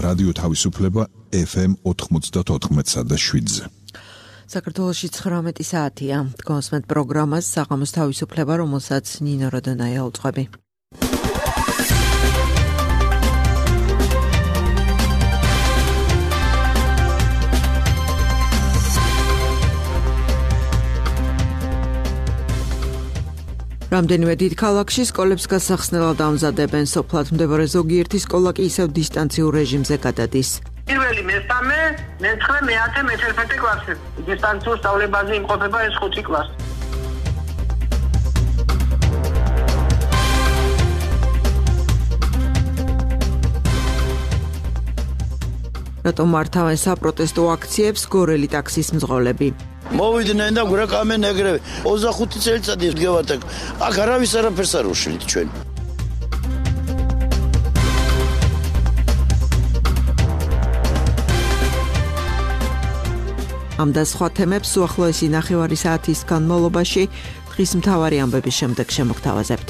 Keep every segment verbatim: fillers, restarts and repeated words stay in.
რადიო თავისუფლება ეფ ემ ოთხმოცდაოთხ და შვიდზე. საქართველოში ცხრამეტი საათია. კონსმეთ პროგრამას საღამოს თავისუფლება, რომელსაც ნინო როდონაია უძღვები. რამდენიმე დიდ ქალაქში სკოლებს გასახსნელად ამზადებენ, სოფლად მდებარე ზოგიერთი სკოლა კი ისევ დისტანციურ რეჟიმზე გადადის. პირველი მესამე, მეცხრე, მეათე, მეთერთმეტე კლასი. დისტანციურ სწავლებაზე იმყოფება ეს ხუთი კლასი. რატომ მართავენ საპროტესტო აქციებს გორელი ტაქსის მძღოლები? მოვიდნენ და გვერდკამენ ეგრევე. ოცდახუთი წელიწადი ვდგევართ აქ. აქ არავის არაფერს არ უშლით ჩვენ. ამ და სხვა თემებს უახლოესი ნახევარი საათის განმავლობაში დღის მთავარი ამბების შემდეგ შემოგთავაზებთ.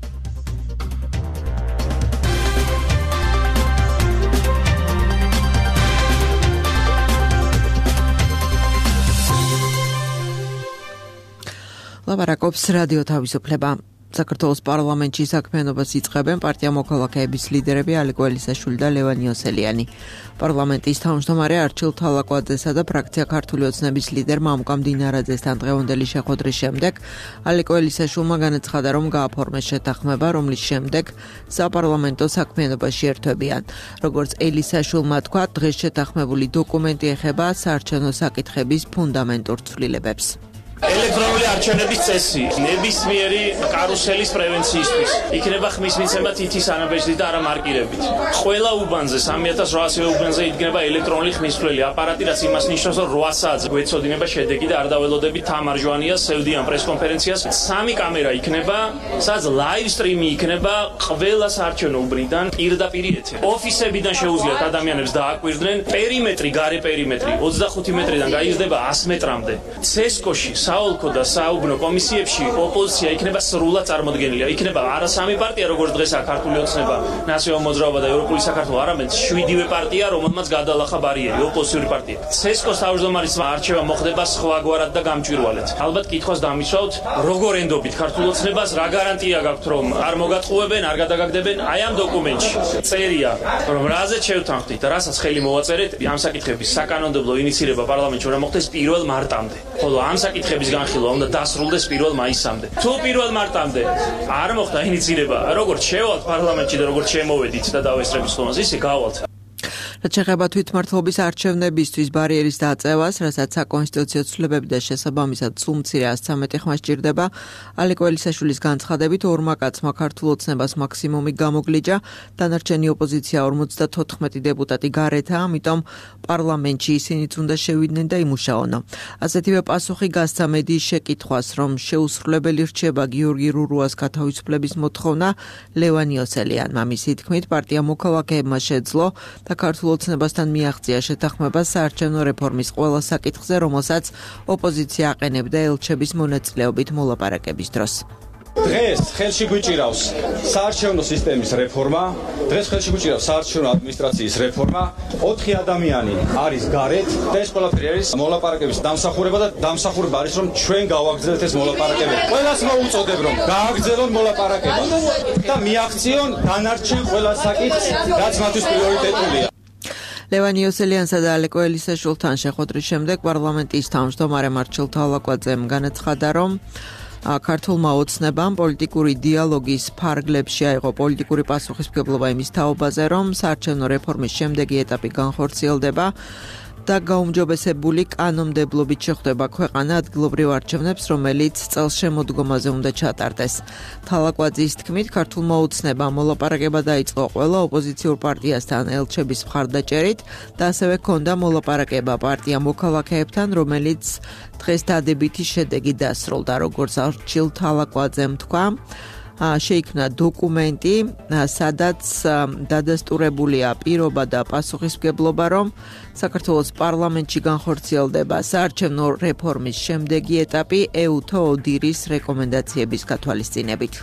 ლაპარაკობს რადიო თავისუფლება. საქართველოს პარლამენტში საქმიანობას იწყებენ პარტია მოქალაქეების ლიდერები ალეკო ელისაშვილი და ლევან იოსელიანი. პარლამენტის თავმჯდომარე არჩილ თალაკვაძესა და ფრაქცია ქართული ოცნების ლიდერ მამუკა მდინარაძესთან დღევანდელი შეხვედრის შემდეგ ალეკო ელისაშვილმა განაცხადა, რომ გააფორმეს შეთანხმება, რომლის შემდეგ საპარლამენტო საქმიანობაში ერთვებიან. როგორც ელისაშვილმა თქვა, დღეს შეთანხმებული დოკუმენტი ეხება საარჩევნო საკითხების ფუნდამენტურ ცვლილებებს. ელექტრონული არჩევნების წესი ნებისმიერი კარუსელის პრევენციისთვის იქნება ხმის მიცემა თითის ანაბეჭდით და არა მარკირებით. ყველა უბანზე სამი ათას რვაასი უბანზე იდგნება ელექტრონული ხმისმცვლელი აპარატი, რაც იმას ნიშნავს, რომ რვა საათზე გვეცოდინება შედეგი და არ დაველოდებით თამარჯვანიას, სევდიან პრესკონფერენციას. სამი კამერა იქნება, სადაც ლაივ სტრიმი იქნება ყველა საარჩევნო უბნიდან პირდაპირ ეთერი. ოფისებიდან შეუძლიათ ადამიანებს დააკვირდნენ. პერიმეტრი, გარე პერიმეტრი ოცდახუთი მეტრიდან გაიზრდება ას მეტრამდე. ცესკოში საოლქო და საუბნო კომისიებში ოპოზიცია იქნება სრულად წარმოდგენილი. იქნება არა სამი პარტია, როგორც დღესაა ქართული ოცნება, ნაციონალურ მოძრაობა და ევროპული საქართველო, არამედ შვიდივე პარტია, რომელმაც გადალახა ბარიერი, ოპოზიციური პარტია. ცესკოს თავმჯდომარის არჩევა მოხდება სხვაგვარად და გამჭვირვალედ. ალბათ კითხვას დამისვავთ, როგორ ენდობით ქართულ ოცნებას, რა გარანტია გაქვთ, რომ არ მოგატყუებენ, არ გადაგაგდებენ? აი ამ დოკუმენტში წერია, რომ რაზეც შევთანხმდით და რასაც ხელი მოვაწერეთ, ამ საკითხების საკანონმდებლო ინიცირება პარლამენტში უნდა მოხდეს პირველ მარტამდე. ხოლო ამ საკითხების განხილვა უნდა დასრულდეს პირველ მაისამდე. თუ პირველ მარტამდე არ მოხდა ინიცირება, როგორც შევალთ პარლამენტში და როგორც შემოვედით და დავესწრებით ხომას, ისე გავალთ. რაც შეეხება თვითმმართველობის არჩევნებისთვის ბარიერის დაწევას, რასაც საკონსტიტუციო ცვლილებები და შესაბამისად სულ მცირე ას ცხრამეტი ხმა სჭირდება, ალეკო ელისაშვილის განცხადებით ორმა კაცმა ქართულ ოცნებას მაქსიმუმი გამოგლიჯა, დანარჩენი ოპოზიცია ორმოცდათოთხმეტი დეპუტატი გარეთაა, ამიტომ პარლამენტში ისინიც უნდა შევიდნენ და იმუშაონო. ასეთივე პასუხი გასცა მედიის შეკითხვას, რომ შეუსრულებელი რჩება გიორგი რურუას გათავისუფლების მოთხოვნა ლევან იოსელიანმა. მისი თქმით, პარტია მოქალაქეებმა შეძლო და ქართულ ოცნებასთან მიაღწია შეთანხმება საარჩევნო რეფორმის ყველა საკითხზე, რომელსაც ოპოზიცია აყენებდა ელჩების მონაწილეობით მოლაპარაკების დროს. დღეს ხელში გვიჭირავს საარჩევნო სისტემის რეფორმა, დღეს ხელში გვიჭირავს საარჩევნო ადმინისტრაციის რეფორმა. ოთხი ადამიანი არის გარეთ და ეს ყველაფერი არის მოლაპარაკების დამსახურება და დამსახურება არის, რომ ჩვენ გავაგრძელოთ ეს მოლაპარაკებები. ყველას მოუწოდებ, რომ გააგრძელონ მოლაპარაკება და მიაღწიონ დანარჩენ ყველა საკითხს, რაც მათთვის პრიორიტეტულია. ლევან იოსელიანსა და ალეკო ელისაშვილთან შეხვედრის შემდეგ პარლამენტის თავმჯდომარე არჩილ თალაკვაძემ განაცხადა, რომ ქართულმა ოცნებამ პოლიტიკური დიალოგის ფარგლებში აიღო პოლიტიკური პასუხისმგებლობა იმის თაობაზე, რომ საარჩევნო რეფორმის შემდეგი ეტაპი განხორციელდება და გაუმჯობესებული კანონმდებლობით შეხვდება ქვეყანა ადგილობრივ არჩევნებს, რომელიც წელს შემოდგომაზე უნდა ჩატარდეს. თალაკვაძის თქმით, ქართულმა ოცნებამ მოლაპარაკება დაიწყო ყველა ოპოზიციურ პარტიასთან ელჩების მხარდაჭერით და ასევე ჰქონდა მოლაპარაკება პარტია მოქალაქეებთან, რომელიც დღეს დადებითი შედეგი დასრულდა, როგორც არჩილ თალაკვაძემ თქვა. შეიქმნა დოკუმენტი, სადაც დადასტურებულია პირობა და პასუხისმგებლობა, რომ საქართველოს პარლამენტში განხორციელდება საარჩევნო რეფორმის შემდეგი ეტაპი ეუთო ოდირის რეკომენდაციების გათვალისწინებით.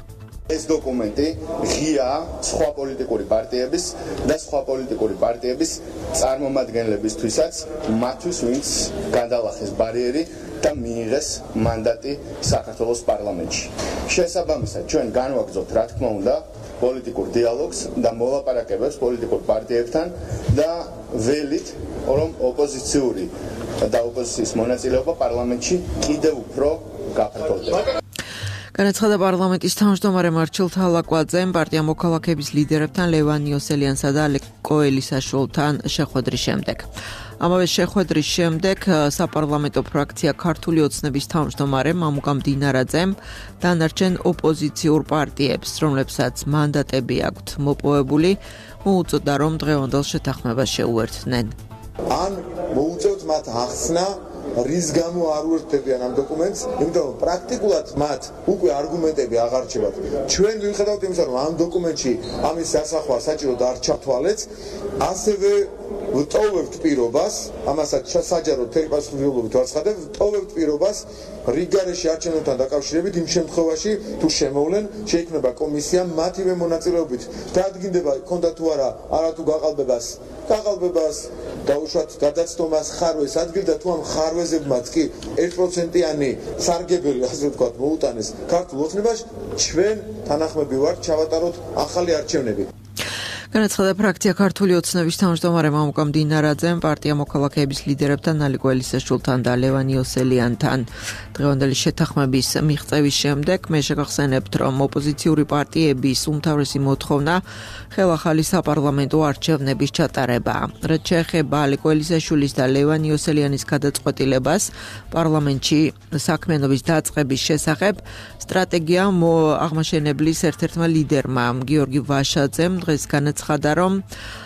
ეს დოკუმენტი ღია სხვა პოლიტიკური პარტიების და სხვა პოლიტიკური პარტიების წარმომადგენლებისთვისაც, მათთვის, ვინც გადალახეს ბარიერი და მიიღეს მანდატი საქართველოს პარლამენტში. შესაბამისად, ჩვენ განვაგრძობთ, რა თქმა უნდა, პოლიტიკურ დიალოგს და მოლაპარაკებებს პოლიტიკურ პარტიებთან და ველით, რომ ოპოზიციური და ოპოზიციის მონაწილეობა პარლამენტში კიდევ უფრო გაფართოვდება. განაცხადა პარლამენტის თავმჯდომარე მარჩილ თალაკვაძემ პარტია მოქალაქეების ლიდერებთან ლევან იოსელიანსა და ალეკო ელისაშვილთან შეხვედრის შემდეგ. ამავე შეხვედრის შემდეგ საპარლამენტო ფრაქცია ქართული ოცნების თავმჯდომარემ მამუკამ დინარაძემ დანარჩენ ოპოზიციურ პარტიებს, რომლებსაც მანდატები აქვთ მოპოვებული, მოუწოდა, რომ დღევანდელ შეთანხმებას შეუერთდნენ. ან მოუწევთ მათ ახსნა რის გამო არ უერთდებიან ამ დოკუმენტს, იმიტომ რომ პრაქტიკულად მათ უკვე არგუმენტები აღარ რჩებათ. ჩვენ ვიხედავთ იმისა, რომ ამ დოკუმენტში ამის დასახვა საჭიროდ არ ჩათვალეთ, ასევე ვტოვებთ პირობას, ამასაც საჯარო თერი პასუხისმგებლობით ვაცხადებ, ვტოვებთ პირობას რიგგარეშე არჩევნებთან დაკავშირებით იმ შემთხვევაში, თუ შემოვლენ, შეიქმნება კომისია მათივე მონაწილეობით. დაადგინდება ქონდა თუ არა არათუ გაყალბებას, გაყალბებას დაუშვათ გადაცდომას ხარვეს ადგილდა თუ ამ ხარვეზებმაც კი ერთ პროცენტიანი სარგებელი, ასე ვთქვათ, მოუტანეს ქართულ ოცნებაში, ჩვენ თანახმები ვართ ჩავატაროთ ახალი არჩევნები. განაცხადა ფრაქცია ქართული ოცნების თავმჯდომარე მამუკამ დინარაძემ პარტია მოქალაქეების ლიდერებთან ალეკო ელისაშვილთან და ლევან იოსელიანთან დღევანდელი შეთანხმების მიღწევის შემდეგ მე შეგახსენებთ, რომ ოპოზიციური პარტიების უმთავრესი მოთხოვნა ხელახალი საპარლამენტო არჩევნების ჩატარებაა. რაც შეეხება ალეკო ელისაშვილის და ლევან იოსელიანის გადაწყვეტილებას პარლამენტში საქმიანობის დაწყების შესახებ, სტრატეგია აღმაშენებლის ერთ-ერთმა ლიდერმა გიორგი ვაშაძემ დღეს განაცხადა, რომ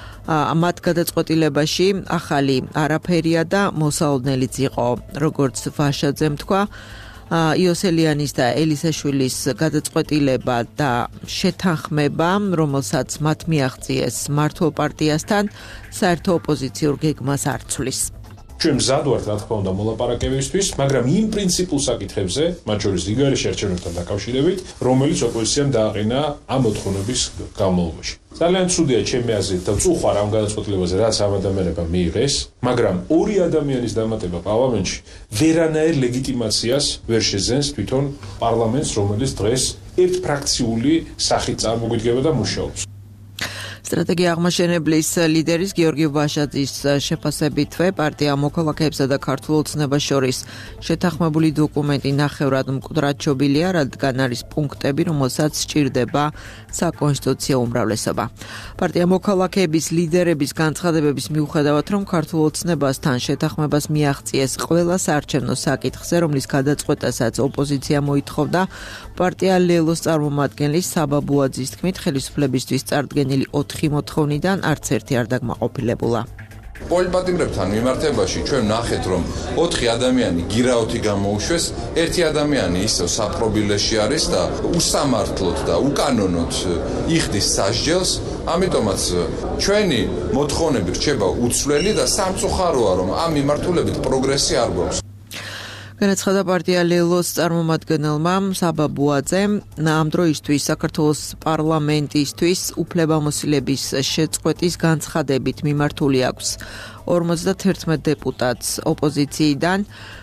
მათ გადაწყვეტილებაში ახალი არაფერია და მოსალოდნელიც იყო. როგორც ვაშაძემ თქვა, იოსელიანის და ელისაშვილის გადაწყვეტილება და შეთანხმება, რომელსაც მათ მიაღწიეს მართლ პარტიასთან, საერთო ოპოზიციურ გეგმას არ ცვლის. ჩვენ მზად ვართ, რა თქმა უნდა, მოლაპარაკებისთვის, მაგრამ იმ პრინციპულ საკითხებზე, მათ შორის რიგგარეშე არჩევნებთან დაკავშირებით, რომელიც ოპოზიციამ დააყენა ამ მოთხოვნების განმავლობაში. ძალიან ცუდია ჩემი აზრით და წუხარ ამ გადაწყვეტილებაზე, რაც ამ ადამიანებმა მიიღეს, მაგრამ ორი ადამიანის დამატება პარლამენტში ვერანაირ ლეგიტიმაციას ვერ შეძენს თვითონ პარლამენტს, რომელიც დღეს ერთფრაქციული სახით წარმოგვიდგება და მუშაობს. სტრატეგია აღმაშენებლის ლიდერის გიორგი ვაშაძის შეფასებითვე პარტია მოქალაქეებსა და ქართულ ოცნებას შორის შეთანხმებული დოკუმენტი ნახევრად მკვდრად შობილია, რადგან არის პუნქტები, რომელსაც სჭირდება საკონსტიტუციო უმრავლესობა. პარტია მოქალაქეების ლიდერების განცხადებების მიუხედავად, რომ ქართულ ოცნებასთან შეთანხმებას მიაღწიეს ყველა საარჩევნო საკითხზე, რომლის გადაწყვეტასაც ოპოზიცია მოითხოვდა, პარტია ლელოს წარმომადგენლის საბა ბუაძის თქმით, ხელისუფლებისთვის წარდგენილი ოთხი მოთხოვნიდან არც ერთი არ დაკმაყოფილებულა. პოლიტპატიმრებთან მიმართებაში ჩვენ ნახეთ, რომ ოთხი ადამიანი გირაოთი გამოუშვეს, ერთი ადამიანი ისევ საპრობილეში არის და უსამართლოდ და უკანონოდ იხდის სასჯელს, ამიტომაც ჩვენი მოთხოვნები რჩება უცვლელი და სამწუხაროა, რომ ამ მიმართულებით პროგრესი არ გვაქვს. განაცხადა პარტია ლელოს წარმომადგენელმა საბა ბუაძემ, ამ დროისთვის საქართველოს პარლამენტისთვის უფლებამოსილების შეწყვეტის განცხადებით მიმართული აქვს ორმოცდაათი დეპუტატს ოპოზიციიდან.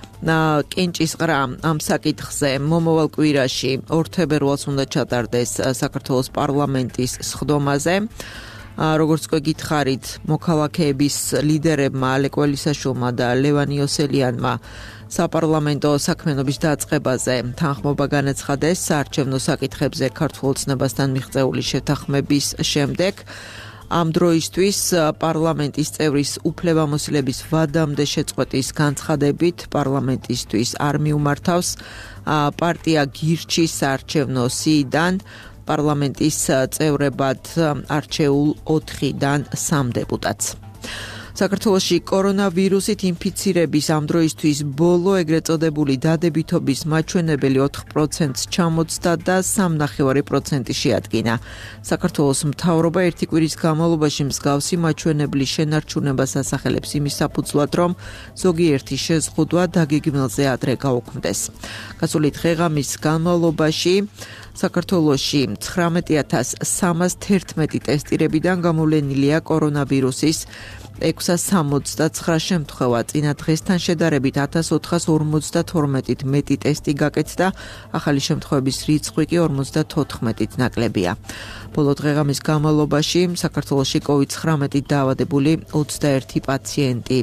კენჭისყრა ამ საკითხზე მომავალ კვირაში ორ თებერვალს უნდა ჩატარდეს საქართველოს პარლამენტის სხდომაზე. როგორც გითხარით, მოქალაქეების ლიდერებმა ალეკო ელისაშვილმა და ლევან იოსელიანმა საპარლამენტო საქმიანობის დაწყებაზე თანხმობა განაცხადეს საარჩევნო საკითხებზე ქართულ ოცნებასთან მიღწეული შეთანხმების შემდეგ. ამ დროისთვის პარლამენტის წევრის უფლებამოსილების ვადამდე შეწყვეტის განცხადებით პარლამენტისთვის არ მიუმართავს პარტია გირჩის საარჩევნო სიიდან პარლამენტის წევრებად არჩეულ ოთხიდან სამ დეპუტატს. საქართველოში კორონავირუსით ინფიცირების ამ დროისთვის ბოლო ეგრეთ წოდებული დადებითობის მაჩვენებელი ოთხ პროცენტს ჩამოწდა და სამი ნახევარი პროცენტი შეადგინა. საქართველოს მთავრობა ერთი კვირის განმავლობაში მსგავსი მაჩვენებლის შენარჩუნებას ასახელებს იმის საფუძვლად, რომ ზოგიერთი შეზღუდვა დაგეგმილზე ადრე გაუქმდეს. გასული დღე-ღამის განმავლობაში საქართველოში ცხრამეტი ათას სამას თერთმეტი ტესტირებიდან გამოვლენილია კორონავირუსის ექვსას სამოცდაცხრა შემთხვევა. წინა დღესთან შედარებით ათას ოთხას ორმოცდათორმეტით მეტი ტესტი გაკეთდა, ახალი შემთხვევების რიცხვი კი ორმოცდათოთხმეტით ნაკლებია. ბოლო დღე-ღამის განმავლობაში საქართველოში კოვიდ ცხრამეტით დაავადებული ოცდაერთი პაციენტი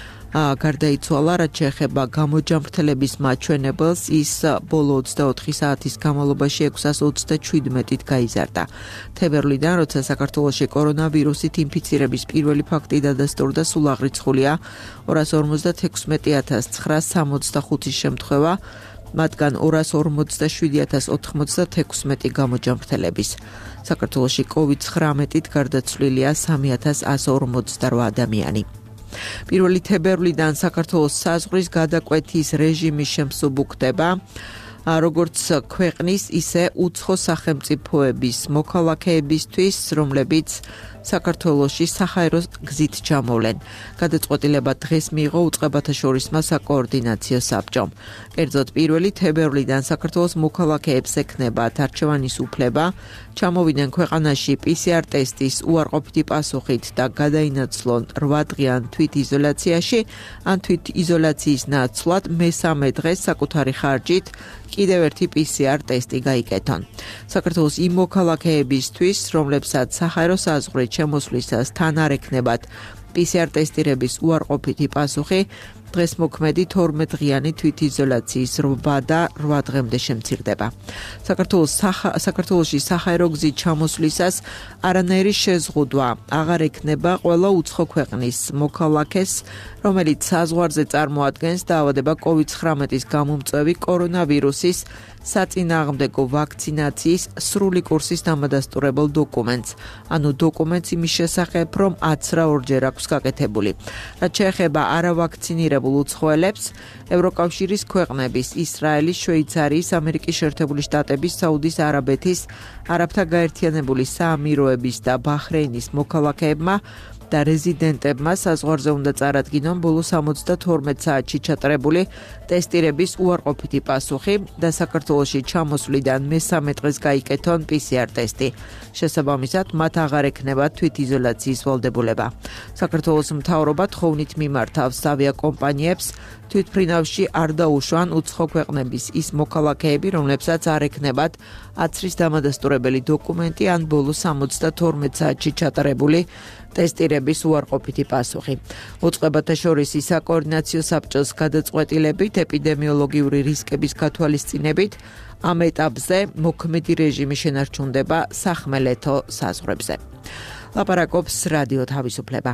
გარდაიცვალა, რაც შეეხება გამოჯამრთელების მაჩვენებელს, ის ბოლო ოცდაოთხი საათის განმავლობაში ექვსას ოცდაჩვიდმეტით გაიზარდა. თებერვლიდან, როცა საქართველოში კორონავირუსით ინფიცირების პირველი ფაქტი დადასტურდა, სულ აღრიცხულია ორას ორმოცდათექვსმეტი ათას ცხრაას სამოცდახუთი შემთხვევა, მათგან ორას ორმოცდაშვიდი ათას ოთხმოცდათექვსმეტი გამოჯამრთელების. საქართველოში კოვიდ ცხრამეტით გარდაცვლილია სამი ათას ასი ორმოცდარვა ადამიანი. პირველი თებერვლიდან საქართველოს საზღვრის გადაკვეთის რეჟიმი შემსუბუქდება, როგორც ქვეყნის, ისე უცხო სახელმწიფოების მოქალაქეებისთვის, რომლებიც საქართველოში საჰაერო გზით ჩამოვლენ. გადაწყვეტილება დღეს მიიღო უწყებათა შორისმა საკოორდინაციო საბჭომ. კერძოდ პირველი თებერვლიდან საქართველოს მოქალაქეებს ექნებათ არჩევანის უფლება, ჩამოვიდნენ ქვეყანაში პი სი არ ტესტის უარყოფითი პასუხით და გადაინაცვლონ რვა დღიან თვითიზოლაციაში, ან თვითიზოლაციის ნაცვლად მესამე დღეს საკუთარი ხარჯით კიდევ ერთი პი სი არ ტესტი გაიკეთონ. საქართველოს იმ მოქალაქეებისთვის, რომლებსაც საჰაერო საზღვრით შემოსვლისას თან არ ექნებათ პი სი არ ტესტირების უარყოფითი პასუხი, დღეს მოქმედი თორმეტ დღიანი თვითიზოლაციის რვა და რვა დღემდე შემცირდება. საქართველოს საქართველოში საჰაერო გზით ჩამოსვლისას არანაირი შეზღუდვა აღარ ექნება ყველა უცხო ქვეყნის მოქალაქეს, რომელიც საზღვარზე წარმოადგენს დაავადება კოვიდ ცხრამეტის გამომწვევი კორონავირუსის საწინააღმდეგო ვაქცინაციის სრული კურსის დამადასტურებელ დოკუმენტს, ანუ დოკუმენტს იმის შესახებ, რომ აცრა ორჯერ აქვს გაკეთებული. რაც შეეხება არავაქცინირებულ უცხოელებს, ევროკავშირის ქვეყნების, ისრაელის, შვეიცარიის, ამერიკის შეერთებული შტატების, საუდის არაბეთის, არაბთა გაერთიანებული საამიროების და ბაჰრეინის მოქალაქეებმა და რეზიდენტებმა საზღვარზე უნდა წარადგინონ ბოლო სამოცდათორმეტ საათში ჩატარებული ტესტირების უარყოფითი პასუხი და საქართველოში ჩამოსვლიდან მესამე დღეს გაიკეთონ პი სი არ ტესტი. შესაბამისად, მათ აღარ ექნებათ თვითიზოლაციის ვალდებულება. საქართველოს მთავრობა თხოვნით მიმართავს ავიაკომპანიებს თვითმფრინავში არ დაუშვან უცხო ქვეყნების ის მოქალაქეები, რომლებსაც არ ექნებათ აცრის დამადასტურებელი დოკუმენტი ან ბოლო სამოცდათორმეტ საათში ჩატარებული ტესტირების უარყოფითი პასუხი. უწყებათა შორის საკოორდინაციო საბჭოს გადაწყვეტილებით ეპიდემიოლოგიური რისკების გათვალისწინებით ამ ეტაპზე მოქმედი რეჟიმი შენარჩუნდება სახმელეთო საზღვრებზე. ლაპარაკობს რადიო თავისუფლება.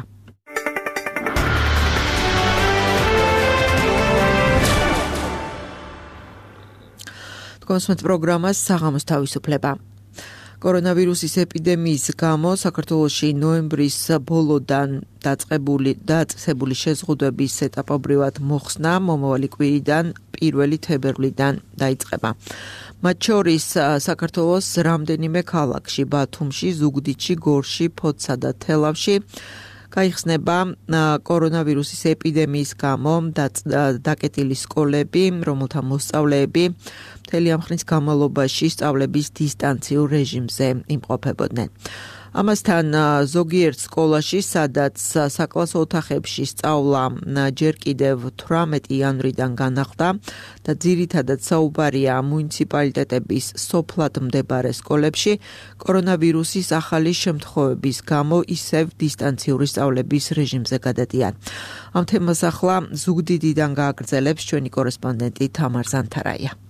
კონსუმენტ პროგრამას საღამოს თავისუფლება. კორონავირუსის ეპიდემიის გამო საქართველოში ნოემბრის ბოლოდან დაწყებული დაწესებული შეზღუდვების ეტაპობრივად მოხსნა მომავალი კვირიდან პირველი თებერვლიდან დაიწყება. მათ შორის საქართველოს რამდენიმე ქალაქში, ბათუმში, ზუგდიდში, გორში, ფოთსა და თელავში გაიხსნება კორონავირუსის ეპიდემიის გამო დაკეტილი სკოლები, რომელთა მოსწავლეები მთელი ამ ხნის განმავლობაში სწავლების დისტანციურ რეჟიმზე იმყოფებოდნენ. ამასთან ზოგიერთ სკოლაში, სადაც საკლასო ოთახებში სწავლა ჯერ კიდევ თვრამეტი იანვრიდან განახლდა და ძირითადად საუბარია მუნიციპალიტეტების სოფლად მდებარე სკოლებში, კორონავირუსის ახალი შემთხვევების გამო ისევ დისტანციური სწავლების რეჟიმზე გადადიან. ამ თემას ახლა ზუგდიდიდან გააგრძელებს ჩვენი კორესპონდენტი თამარ ზანთარაია.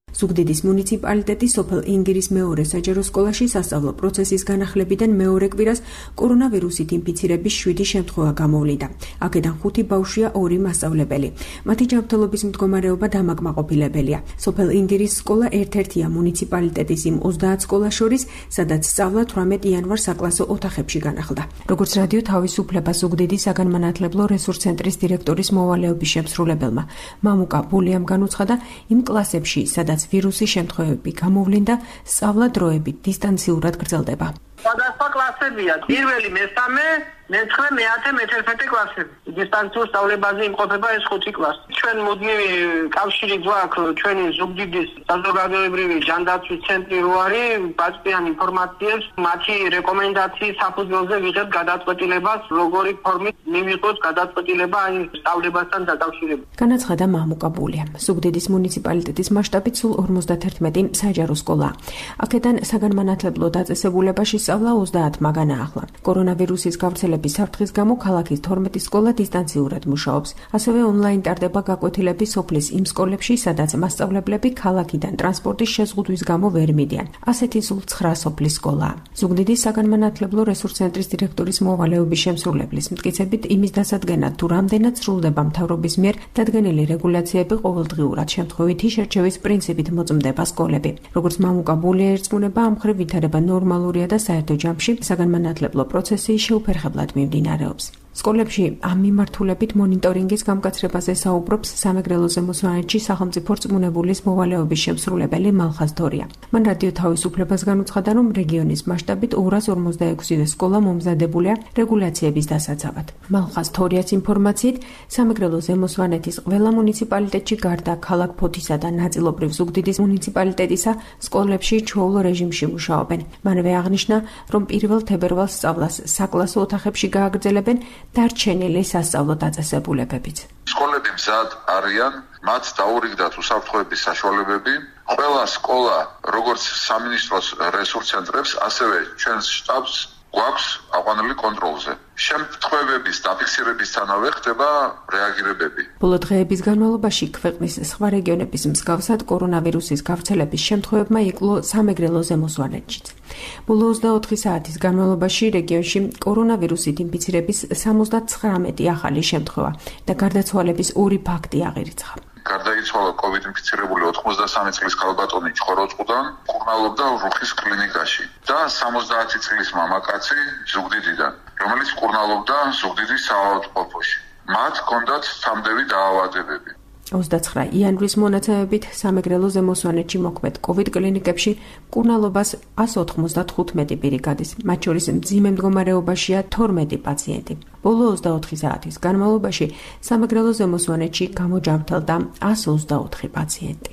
ზუგდიდის მუნიციპალიტეტის სოფელ ინგირის მეორე საჯარო სკოლაში სასწავლო პროცესის განახლებიდან მეორე კვირას კორონავირუსით ინფიცირების შვიდი შემთხვევა გამოვლინდა. აქედან ხუთი ბავშვია, ორი მასწავლებელი. მათი ჯანმრთელობის მდგომარეობა დამაკმაყოფილებელია. სოფელ ინგირის სკოლა ერთ-ერთია მუნიციპალიტეტის იმ ოცდაათ სკოლას შორის, სადაც სწავლა თვრამეტ იანვარს საკლასო ოთახებში განახლდა. როგორც რადიო თავისუფლება ზუგდიდის საგანმანათლებლო რესურს ცენტრის დირექტორის მოვალეობის შემსრულებელმა მამუკა ბულიამ განუცხადა, იმ კლასებში, სადაც ვირუსის შემთხვევები გამოვლინდა, სწავლა დროებით დისტანციურად გრძელდება. სხვადასხვა კლასებია. პირველი, მესამე, მეცხრე, მეათე, მეთერთმეტე კლასები. დისტანციურ სწავლებაზე იმყოფება ეს ხუთი კლასი. ჩვენ მუდმივი კავშირი გვაქვს ჩვენი ზუგდიდის საზოგადოებრივი ჯანდაცვის ცენტრი რო არის, ბაზისიან ინფორმაციებს, მათი რეკომენდაციის საფუძველზე ვიღებ გადაწყვეტილებას, როგორი ფორმით მივიღოთ გადაწყვეტილება აი სწავლებასთან დაკავშირებით. განაცხადა მამუკა ბულიამ. ზუგდიდის მუნიციპალიტეტის მასშტაბით სულ ორმოცდაერთმეტი საჯარო სკოლაა. აქედან საგანმანათლებლო დაწესებულებაში სწავლა ოცდაათ მაგანა ახლა. კორონავირუსის გავრცელების საფრთხის გამო ქალაქის თორმეტი სკოლა დისტანციურად მუშაობს. ასევე ონლაინ ტარდება გაკვეთილები სოფლის იმ სკოლებში, სადაც მასწავლებლები ქალაქიდან ტრანსპორტის შეზღუდვის გამო ვერ მიდიან. ასეთი სულ ცხრა სოფლის სკოლაა. ზუგდიდის საგანმანათლებლო რესურს ცენტრის დირექტორის მოვალეობის შემსრულებლის მტკიცებით, იმის დასადგენად თუ რამდენად სრულდება მთავრობის მიერ დადგენილი რეგულაციები, ყოველდღიურად შემთხვევითი შერჩევის პრინციპით მოწმდება სკოლები. როგორც მამუკა ბულია ერწყმუნება, ამ მხრივ ვითარება ნორმალურია და საერთო ჯამში საგანმანათლებლო პროცესი შეუფერხებლად მიმდინარეობს. სკოლებში ამ მიმართულებით მონიტორინგის გამკაცრებაზე საუბრობს სამეგრელოზე მოსვანეთში სახელმწიფო რწმუნებულის მოვალეობის შემსრულებელი მალხაზ თორია. მან რადიო თავისუფლებას განუცხადა, რომ რეგიონის მასშტაბით ორას ორმოცდაექვსი სკოლა მომზადებულია რეგულაციების დასაცავად. მალხაზ თორიას ინფორმაციით, სამეგრელოზე მოსვანეთის ყველა მუნიციპალიტეტში გარდა ქალაქ ფოთისა და ნაწილობრივ ზუგდიდის მუნიციპალიტეტისა სკოლებში ჩვეულ რეჟიმში მუშაობენ. მანვე აღნიშნა, რომ პირველ თებერვალს სწავლას საკლასო ოთახებში გააგრძელებენ დარჩენილი სასწავლო დაწესებულებებით. სკოლები მზად არიან, მათ დაურიგდათ უსაფრთხოების საშუალებები. ყველა სკოლა, როგორც სამინისტროს რესურს ცენტრებს, ასევე ჩვენს შტაბს გვაქვს აყვანილი კონტროლზე. შემთხვევების დაფიქსირებისთანავე ხდება რეაგირებები. ბოლო დღეების განმავლობაში ქვეყნის სხვა რეგიონების მსგავსად კორონავირუსის გავრცელების შემთხვევებმა იკლო სამეგრელოზე მოსვანეთშიც. ბოლო ოცდაოთხი საათის განმავლობაში რეგიონში კორონავირუსით ინფიცირების სამოცდათხრამეტი ახალი შემთხვევა და გარდაცვალების ორი ფაქტი აღირიცხა. გარდაიცვალა კოვიდ ინფიცირებული ოთხმოცდასამი წლის ქალბატონი ჩხოროწყუდან, მკურნალობდა რუხის კლინიკაში და სამოცდაათი წლის მამაკაცი ზუგდიდიდან, რომელიც მკურნალობდა ზუგდიდის საავადმყოფოში. მათ ჰქონდათ სამდევი დაავადებები. ოცდაცხრა იანვრის მონაცემებით სამეგრელოზე მოსვანეთში მოქმედ კოვიდ კლინიკებში მკურნალობას ას ოთხმოცდათხუთმეტი პირი გადის, მათ შორის მძიმე მდგომარეობაშია თორმეტი პაციენტი. ბოლო ოცდაოთხი საათის განმავლობაში სამეგრელოზე მოსვანეთში გამოჯამრთელდა ას ოცდაოთხი პაციენტი.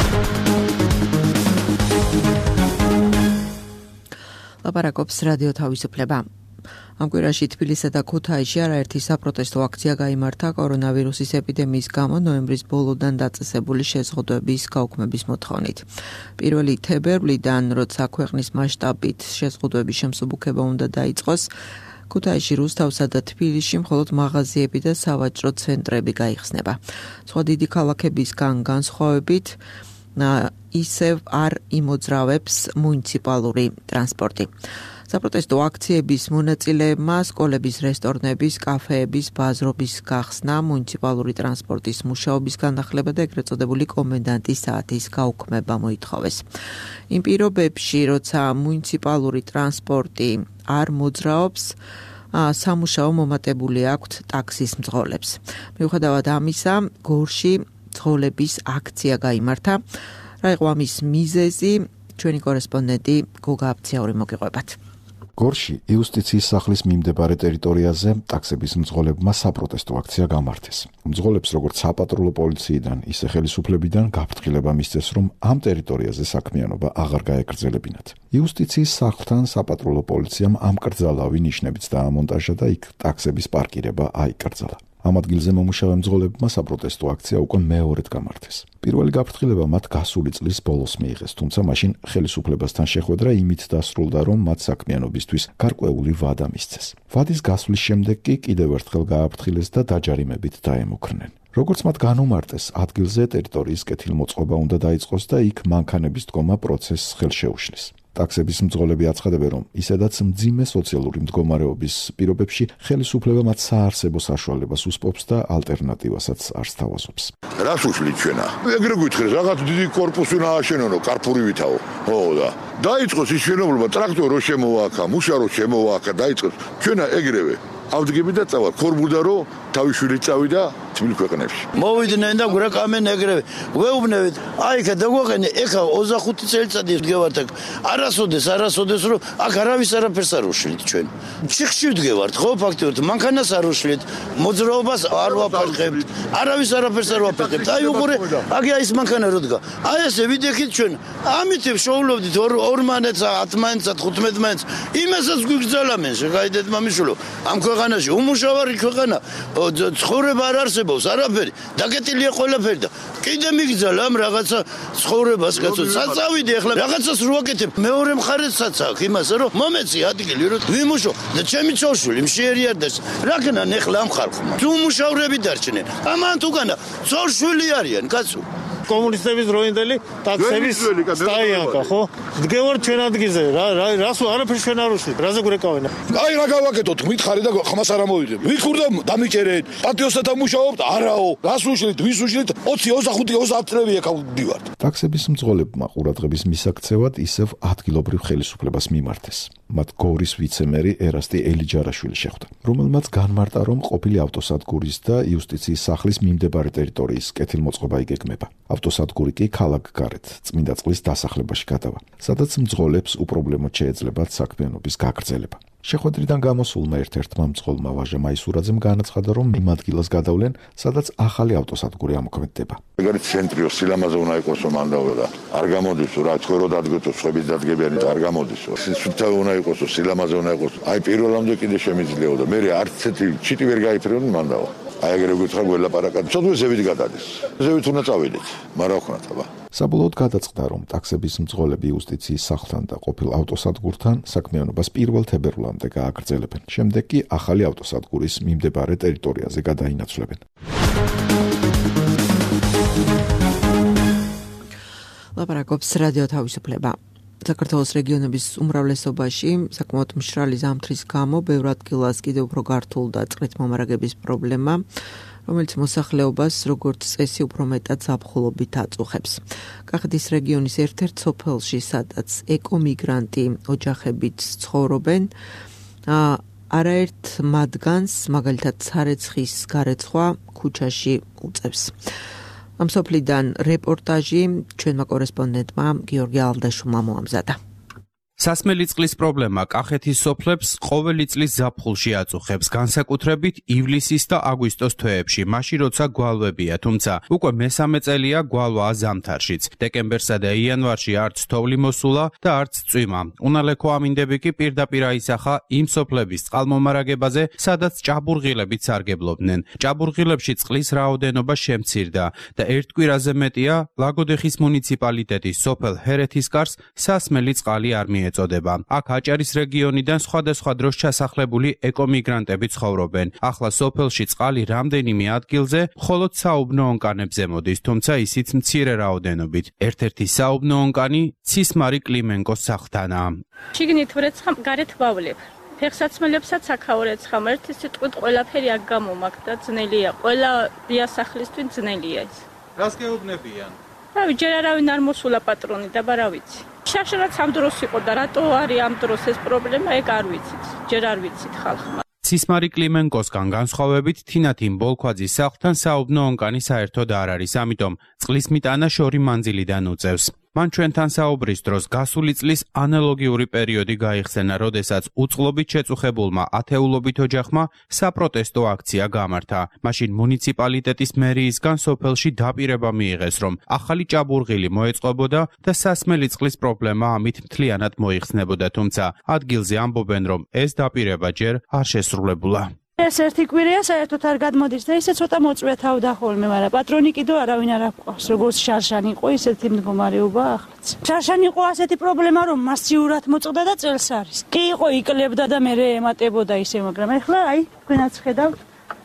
ლაპარაკობს რადიო თავისუფლება. ამ კვირაში თბილისსა და ქუთაისში არაერთი საპროტესტო აქცია გაიმართა კორონავირუსის ეპიდემიის გამო ნოემბრის ბოლოდან დაწესებული შეზღუდვების გაუქმების მოთხოვნით. პირველი თებერვლიდან, როცა ქვეყნის მასშტაბით შეზღუდვების შემსუბუქება უნდა დაიწყოს, ქუთაისში, რუსთავსა და თბილისში მხოლოდ მაღაზიები და სავაჭრო ცენტრები გაიხსნება. სხვა დიდი ქალაქებისგან განსხვავებით ისევ არ იმოძრავებს მუნიციპალური ტრანსპორტი. საპროტესტო აქციების მონაწილეებმა სკოლების, რესტორნების, კაფეების, ბაზრობის გახსნა, მუნიციპალური ტრანსპორტის მუშაობის განახლება და ეგრეთ წოდებული კომენდანტის საათის გაუქმება მოითხოვეს. იმ პირობებში, როცა მუნიციპალური ტრანსპორტი არ მოძრაობს, სამუშაო მომატებული აქვთ ტაქსის მძღოლებს. მიუხედავად ამისა, გორში მძღოლების აქცია გაიმართა. რა იყო ამის მიზეზი? ჩვენი კორესპონდენტი გოგა აბცაური მოგიყვებათ. გორში იუსტიციის სახლის მიმდებარე ტერიტორიაზე ტაქსების მძღოლებმა საპროტესტო აქცია გამართეს. მძღოლებს როგორც საპატრულო პოლიციიდან, ისე ხელისუფლებიდან გაფრთხილება მისცეს, რომ ამ ტერიტორიაზე საქმიანობა აღარ გაეგრძელებინათ. იუსტიციის სახლთან საპატრულო პოლიციამ ამკრძალავი ნიშნებიც დაამონტაჟა და იქ ტაქსების პარკირება აიკრძალა. ამ ადგილზე მომუშავე მძღოლებმა საპროტესტო აქცია უკვე მეორედ გამართეს. პირველი გაფრთხილება მათ გასული წლის ბოლოს მიიღეს, თუმცა მაშინ ხელისუფლებასთან შეხვედრა იმით დასრულდა, რომ მათ საქმიანობისთვის გარკვეული ვადა მისცეს. ვადის გასვლის შემდეგ კი კიდევ ერთხელ გააფრთხილეს და დაჯარიმებით დაემუქრნენ. როგორც მათ განუმარტეს, ადგილზე ტერიტორიის კეთილმოწყობა უნდა დაიწყოს და იქ მანქანების დგომა პროცესს ხელშეუშლის. ტაქსების მძღოლები აცხადებენ, რომ ისედაც მძიმე სოციალური მდგომარეობის პირობებში ხელისუფლება მათ საარსებო საშუალებას უსპობს და ალტერნატივასაც არ სთავაზობს. რას უშლით ჩვენა? ეგრე გითხრეს, რაღაც დიდი კორპუსი უნდა ააშენო, კარპურივითაო. ხო და დაიწყოს ის შენობლობა, ტრაქტორი რო შემოვააქა, მუშა რო შემოვააქა, დაიწყოს. ჩვენა ეგრევე ავდგები და წავალ ქორბუდა რო თავიშვილი წავიდა თბილ ქვეყნებში. მოვიდნენ და გვეკამენ ეგრევე. ვეუბნებით, აი ხა დაგვაყენე, ეხა ოცდახუთი წელიწადი ვდგევართ აქ. არასოდეს, არასოდეს რომ აქ არავის არაფერს არ უშლით ჩვენ. ჩიხში ვდგევართ, ხო ფაქტობრივად, მანქანას არ უშლით, მოძრაობას არ ვაფერხებთ. არავის არაფერს არ ვაფერხებთ. აი უყურე, აგი აი ეს მანქანა რო დგა. აი ესე ვიდექით ჩვენ. ამით შოულობდით ორ მანეთს, ათ მანეთს, ხუთ მანეთს. იმასაც გვიგზავნენ, შეგაიდეთ მამიშვილო. ამ ქვეყანაში უმუშავარი ქვეყანა, ცხოვრება არ არსებობს, არაფერი. დაკეტილია ყველაფერი და კიდე მიგზავნ ამ რაღაცა ცხოვრებას, კაცო. საწავიდი ახლა რაღაცას რო აკეთებ. მეორე მხარესაც აქვს იმას, რომ მომეცი ადგილი, რომ ვიმუშო და ჩემი ცოლშვილი მშიერიარდეს. რაკნან ახლა ამ ხალხმა. თუ მუშავრები დარჩნენ. ამან თუგანა ცოლშვილი არიან, კაცო. კომუნისტების დროინდელი ტაქსების სტაიანკა, ხო? დგევარ ჩვენ ადგილზე, რა რას არაფერს ჩვენ არ უშლით, რაზე გვეკავენ? აი რა გავაკეთოთ, მითხარი და ხმას არ ამოვიდებ. ვიქურდა დამიჭერეთ, პატიოსთან მუშაობთ, არაო, რას უშლით, ვის უშლით? ოცი, ოცდახუთი, ოცდაათ წლები აქ ვდივართ. ტაქსების მძღოლებმა ყურადღების მისაქცევად ისევ ადგილობრივ ხელისუფლებას მიმართეს. მათ გორის ვიცემერი ერასტი ელიჯარაშვილი შეხვდა, რომელმაც განმარტა, რომ ყოფილი ავტოსადგურის და იუსტიციის სახლის მიმდებარე ტერიტორიის კეთილმოწყობა იგეგმება. ავტოსადგური კი ქალაქგარეთ წმინდა წყლის დასახლებაში გადავა, სადაც მძღოლებს უპრობლემოდ შეეძლებათ საქმიანობის გაგრძელება. შეხვედრიდან გამოსულმა ერთ-ერთმა მძღოლმა ვაჟა მაისურაძემ განაცხადა, რომ იმ ადგილას გადავლენ, სადაც ახალი ავტოსადგური ამოქმედდება. ეგარი ცენტრიო სილამაზე უნდა იყოს მანდაო და არ გამოდისო რა ცხოვრო დადგეთო სხვების დადგებიანი და არ გამოდისო. სულთა უნდა იყოს სილამაზე უნდა იყოს. აი პირველამდე კიდე შემიძლიაო და მე არც ცეთი ჩიტი ვერ გაიფრინონ მანდაო. აი ეგრე გითხრა გველაპარაკად. ცოტა ზევით გადადის. ზევით უნდა წავიდეთ. მაგრამ ხნათ აბა. საბოლოოდ გადაწყდა, რომ ტაქსების მძღოლები იუსტიციის სახლთან და ყოფილ ავტოსადგურთან საქმიანობას პირველ თებერვლამდე გააგრძელებენ. შემდეგ კი ახალი ავტოსადგურის მიმდებარე ტერიტორიაზე გადაინაცვლებენ. ლაპარაკობს რადიო თავისუფლება. საქართველოს რეგიონების უმრავლესობაში საკმაოდ მშრალი ზამთრის გამო ბევრ ადგილას კიდევ უფრო გართულდა წყლით მომარაგების პრობლემა, რომელიც მოსახლეობას როგორც წესი უფრო მეტად ზაფხულობით აწუხებს. კახეთის რეგიონის ერთ-ერთ სოფელში, სადაც ეკომიგრანტი ოჯახებით ცხოვრობენ, არაერთ მათგანს, მაგალითად სარეცხის გარეცხვა ქუჩაში უწევს. ამ სოფლიდან რეპორტაჟი ჩვენმა კორესპონდენტმა გიორგი ალდაშვილმა მოამზადა. სასმელი წყლის პრობლემა კახეთის სოფლებს ყოველი წლის ზაფხულში აწუხებს, განსაკუთრებით ივლისის და აგვისტოს თვეებში, მაშინ როცა გვალვებია, თუმცა უკვე მესამე წელია გვალვაა ზამთარშიც. დეკემბერსა და იანვარში არც თოვლი მოსულა და არც წვიმა. უნალექო ამინდები კი პირდაპირ აისახა იმ სოფლების წყალმომარაგებაზე, სადაც ჭაბურღილებიც სარგებლობდნენ. ჭაბურღილებში წყლის რაოდენობა შემცირდა და ერთ კვირაზე მეტია ლაგოდეხის მუნიციპალიტეტის სოფელ ჰერეთისკარს სასმელი წყალი არ მიეწოდება. აქ აჭარის რეგიონიდან სხვადასხვა დროს ჩასახლებული ეკომიგრანტები ცხოვრობენ. ახლა სოფელში წყალი რამდენიმე ადგილზე მხოლოდ საუბნო ონკანებზე მოდის, თუმცა ისიც მცირე რაოდენობით. ერთ-ერთი საუბნო ონკანი ცისმარი კლიმენკოს სახლთანაა. შიგნით ვრეცხამ, გარეთ ვავლებ. ფეხსაცმელებსაც აქაურეცხამ, ერთი სიტყვით ყველაფერი აქ გამომაქვს და ძნელია. ყველა დიასახლისთვის ძნელია ეს. რას გეუბნებიან? რავი, ჯერ არავინ არ მოსულა პატრონი და რა ვიცი. შაშრაც ამ დროს იყო და რატო არის ამ დროს ეს პრობლემა, ეგ არ ვიცით. ჯერ არ ვიცით ხალხმა. ცისმარი კლიმენკოსგან განსხვავებით თინათინ ბოლქვაძის სახლთან საუბნო ონკანი საერთოდ არ არის, ამიტომ წყლის მიტანა შორი მანძილიდან უწევს. მან ჩვენთან საუბრის დროს გასული წლის ანალოგიური პერიოდი გაიხსენა, როდესაც უწყლობით შეწუხებულმა ათეულობით ოჯახმა საპროტესტო აქცია გამართა. მაშინ მუნიციპალიტეტის მერიისგან სოფელში დაპირება მიიღეს, რომ ახალი ჭაბურღილი მოეწყობოდა და სასმელი წყლის პრობლემა ამით მთლიანად მოიხსნებოდა, თუმცა ადგილზე ამბობენ, რომ ეს დაპირება ჯერ არ შესრულებულა. ეს ერთი კვირია საერთოდ არ გადმოდის და ისე ცოტა მოწვეთავდა ხოლმე, მაგრამ პატრონი კიდევ არავინ არ აქვს. როგორც შარშანი იყო, ისეთი მდგომარეობა ახლაც. შარშანი იყო ასეთი პრობლემა, რომ მასიურად მოწყდა და წელს არის. კი იყო, იკლებდა და მე ემატებოდა ისე, მაგრამ ახლა აი, თქვენაც ხედავთ,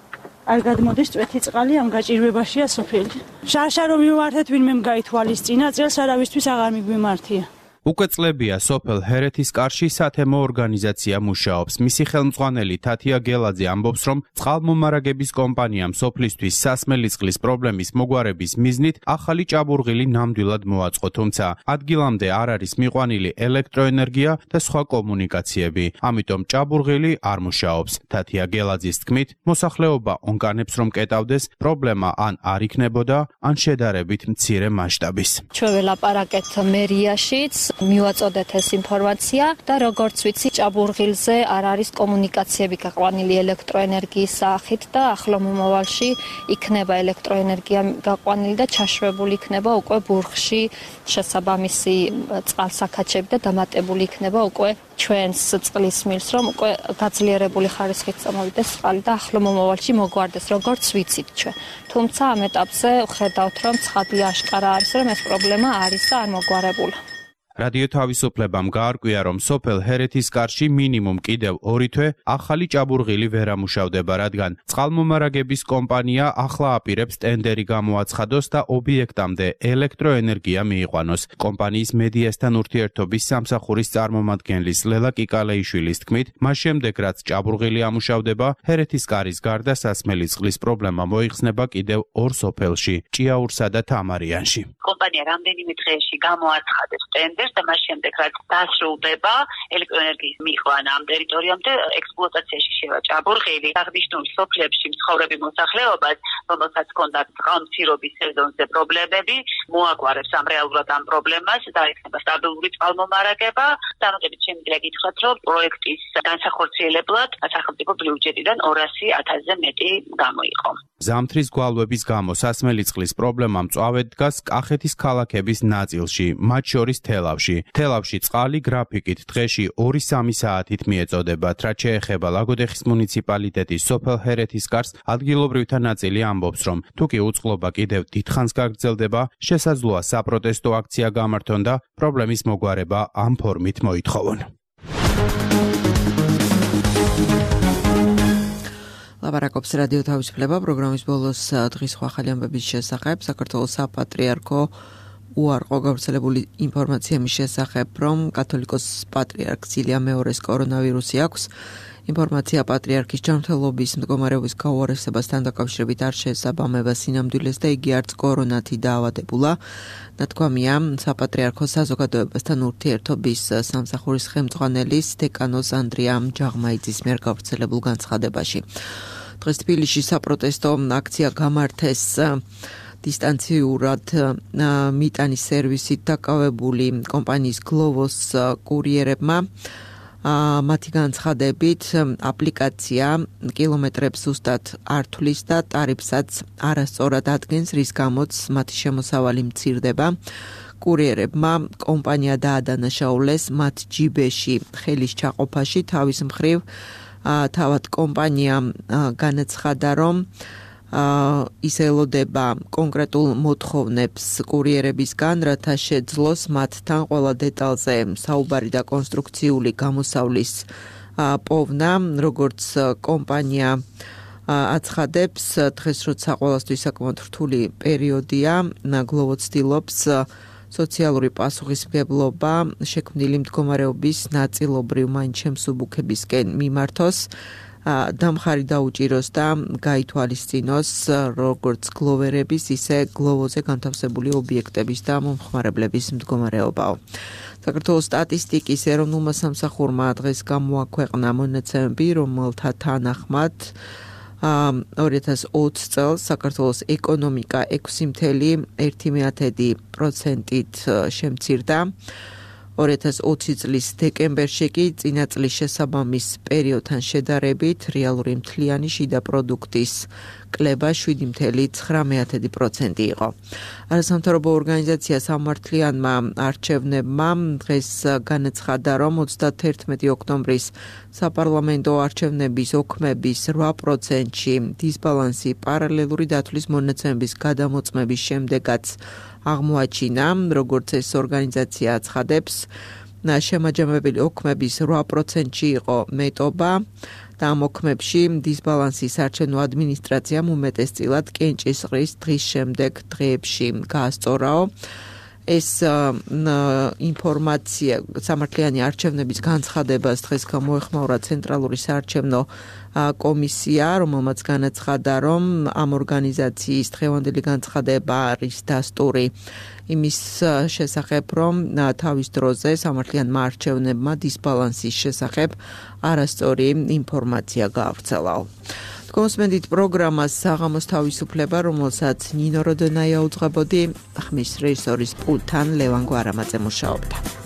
არ გადმოდის წვეთი წყალი, ამ გაჭირვებაშია სოფელი. შარშა რომ მიმართეთ ვინმე გაითვალისწინა, წელს არავისთვის აღარ მიგვიმართია. უკვე წლებია სოფელ ჰერეთისკარში სათემო ორგანიზაცია მუშაობს. მისი ხელმძღვანელი თათია გელაძე ამბობს, რომ წყალმომარაგების კომპანიამ სოფლისთვის სასმელი წყლის პრობლემის მოგვარების მიზნით ახალი ჭაბურღილი ნამდვილად მოაწყო, თუმცა ადგილამდე არ არის მიყვანილი ელექტროენერგია და სხვა კომუნიკაციები. ამიტომ ჭაბურღილი არ მუშაობს. თათია გელაძის თქმით, მოსახლეობა ონკანებს რომ კეტავდეს, პრობლემა ან არ იქნებოდა, ან შედარებით მცირე მასშტაბის. ჩვენ ველაპარაკეთ მერიაშიც მივაწოდეთ ეს ინფორმაცია და როგორც ვიცი ჭაბურღილზე არ არის კომუნიკაციები გაყვანილი ელექტროენერგიის სახით და ახლო მომავალში იქნება ელექტროენერგია გაყვანილი და ჩაშვებული იქნება უკვე ბურღში შესაბამისი წყალსაქაჩები და დამატებული იქნება უკვე ჩვენს წყლის მილს რომ უკვე გაძლიერებული ხარისხით წამოვიდეს წყალი და ახლო მომავალში მოგვარდეს როგორც ვიცით ჩვენ. თუმცა ამ ეტაპზე ხედავთ რომ ცხადია აშკარა არის რომ ეს პრობლემა არის და არ მოგვარებულა. რადიო თავისუფლებამ გაარკვია, რომ სოფელ ჰერეთისკარში მინიმუმ კიდევ ორი თვე ახალი ჭაბურღილი ვერ ამუშავდება, რადგან წყალმომარაგების კომპანია ახლა აპირებს ტენდერი გამოაცხადოს და ობიექტამდე ელექტროენერგია მიიყვანოს. კომპანიის მედიასთან ურთიერთობის სამსახურის წარმომადგენლის ლელა კიკალეიშვილის თქმით, მას შემდეგ რაც ჭაბურღილი ამუშავდება, ჰერეთისკარის გარდა სასმელი წყლის პრობლემა მოიხსნება კიდევ ორ სოფელში, ჭიაურსა და თამარიანში. კომპანია რამდენიმე დღეში გამოაცხადებს ტენდერს და მას შემდეგ რაც დასრულდება ელექტროენერგიის მიყვანა ამ ტერიტორიამდე ექსპლუატაციაში შევა ჭაბურღილი აღნიშნულ სოფლებში მცხოვრები მოსახლეობას, რომელსაც ჰქონდა წყალმცირობის სეზონზე პრობლემები, მოაგვარებს ამ რეალურად ამ პრობლემას და იქნება სტაბილური წყალმომარაგება. დამატებით შემიძლია გითხრათ, რომ პროექტის განსახორციელებლად სახელმწიფო ბიუჯეტიდან ორასი ათასზე მეტი გამოიყო. ზამთრის გვალვების გამო სასმელი წყლის პრობლემა მწვავედ დგას კახეთის ქალაქების ნაწილში, მათ შორის თელავში. თელავში წყალი გრაფიკით დღეში ორი სამი საათით მიეწოდებათ, რაც შეეხება ლაგოდეხის მუნიციპალიტეტის სოფელ ჰერეთისკარს, ადგილობრივთა ნაწილი ამბობს, რომ თუ კი უწყლობა კიდევ დიდხანს გაგრძელდება, შესაძლოა საპროტესტო აქცია გამართონ და პრობლემის მოგვარება ამ ფორმით მოითხოვონ. ლაპარაკობს რადიო თავისუფლება პროგრამის ბოლოს დღის ახალი ამბების შესახებ. საქართველოს საპატრიარქო უარყო გავრცელებული ინფორმაცია მის შესახებ, რომ კათოლიკოს პატრიარქ სილია მეორეს კორონავირუსი აქვს. ინფორმაცია პატრიარქის ჯანმრთელობის მდგომარეობის გაუარესებასთან დაკავშირებით არ შეესაბამება სინამდვილეს და იგი არც კორონათი დაავადებულა. ნათქვამია საპატრიარქოს საზოგადოებასთან ურთიერთობის სამსახურის ხელმძღვანელის დეკანოს ანდრია ჯაღმაიძის მიერ გავრცელებულ განცხადებაში. დღეს თბილისში საპროტესტო აქცია გამართეს დისტანციურად მიტანის სერვისით დაკავებული კომპანიის გლოვოს კურიერებმა. მათი განცხადებით აპლიკაცია კილომეტრებს ზუსტად არ თვლის და ტარიფსაც არასწორად ადგენს, რის გამოც მათი შემოსავალი მცირდება. კურიერებმა კომპანია დაადანაშაულეს მათ ჯიბეში ხელის ჩაყოფაში. თავის მხრივ თავად კომპანია განაცხადა, რომ ის ელოდება კონკრეტულ მოთხოვნებს კურიერებისგან, რათა შეძლოს მათთან ყველა დეტალზე საუბარი და კონსტრუქციული გამოსავლის პოვნა, როგორც კომპანია აცხადებს, დღეს როცა ყველასთვის საკმაოდ რთული პერიოდია, გლოვო ცდილობს სოციალური პასუხისმგებლობა შექმნილი მდგომარეობის ნაწილობრივ მაინც შემსუბუქებისკენ მიმართოს. დამხარი დაუჭიროს და გაითვალისწინოს როგორც გლოვერების, ისე გლოვოზე განთავსებული ობიექტების და მომხმარებლების მდგომარეობაო. საქართველოს სტატისტიკის ეროვნულმა სამსახურმა დღეს გამოაქვეყნა მონაცემები, რომელთა თანახმად ორი ათას ოცი წელს საქართველოს ეკონომიკა ექვსი კoma ერთი პროცენტით შემცირდა. ორი ათას ოცი წლის დეკემბერში კი წინა წლის შესაბამის პერიოდთან შედარებით რეალური მთლიანი შიდა პროდუქტის კლება შვიდი კoma ცხრამეტი პროცენტი იყო. არასამთავრობო ორგანიზაცია სამართლიანმა არჩევნებმა დღეს განაცხადა, რომ ოცდათერთმეტი ოქტომბრის საპარლამენტო არჩევნების ოქმების რვა პროცენტში დისბალანსი პარალელური დათვლის მონაცემების გადამოწმების შემდეგაც აღმოაჩინა, როგორც ეს ორგანიზაცია აცხადებს, შემაჯამებელი ოქმების რვა პროცენტში იყო მეტობა და ამ ოქმებში დისბალანსის არჩევნო ადმინისტრაციამ უმეტესწილად კენჭისყრის დღის შემდეგ დღეებში გაასწორაო. ეს ინფორმაცია სამართლიანი არჩევნების განცხადებას დღეს გამოეხმაურა ცენტრალური საარჩევნო კომისია, რომელმაც განაცხადა, რომ ამ ორგანიზაციის დღევანდელი განცხადება არის დასტური იმის შესახებ, რომ თავის დროზე სამართლიანმა არჩევნებმა დისბალანსის შესახებ არასწორი ინფორმაცია გაავრცელაო. კონსმენდით პროგრამას საღამოს თავისუფლება, რომელსაც ნინო როდონაია უძღვებოდი, ხმის რეჟისორის პულტთან ლევან გვარამაძე მუშაობდა.